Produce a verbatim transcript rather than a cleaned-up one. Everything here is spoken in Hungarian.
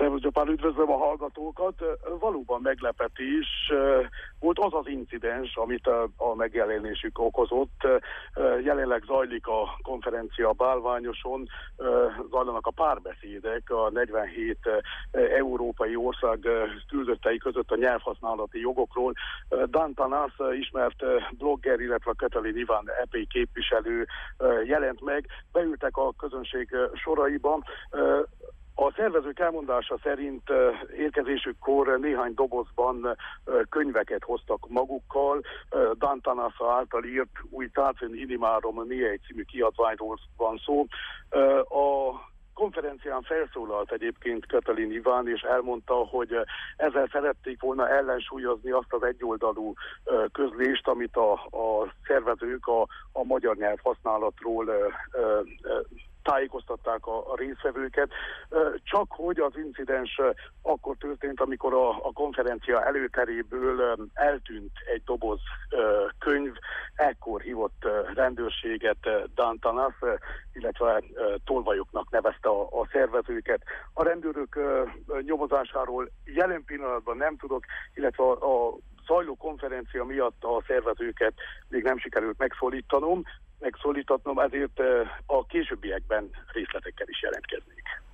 Szervusz Gyapán, üdvözlöm a hallgatókat. Valóban meglepetés volt az az incidens, amit a megjelenésük okozott. Jelenleg zajlik a konferencia Bálványoson, zajlanak a párbeszédek a negyvenhét európai ország küldöttei között a nyelvhasználati jogokról. Dan Tanas, ismert blogger, illetve Katalin Iván é pé képviselő jelent meg, beültek a közönség soraiba. A szervezők elmondása szerint érkezésükkor néhány dobozban könyveket hoztak magukkal. Dan Tanas által írt új Tácén Inimárom Miei című kiadványról van szó. A konferencián felszólalt egyébként Katalin Iván, és elmondta, hogy ezzel szerették volna ellensúlyozni azt az egyoldalú közlést, amit a, a szervezők a, a magyar nyelv használatról tájékoztatták a, a résztvevőket, csak hogy az incidens akkor történt, amikor a, a konferencia előteréből eltűnt egy doboz könyv, ekkor hívott rendőrséget Dan Tanas, illetve tolvajoknak nevezte a, a szervezőket. A rendőrök nyomozásáról jelen pillanatban nem tudok, illetve a, a zajló konferencia miatt a szervezőket még nem sikerült megszólítanom, megszólítatnom, ezért a későbbiekben részletekkel is jelentkeznék.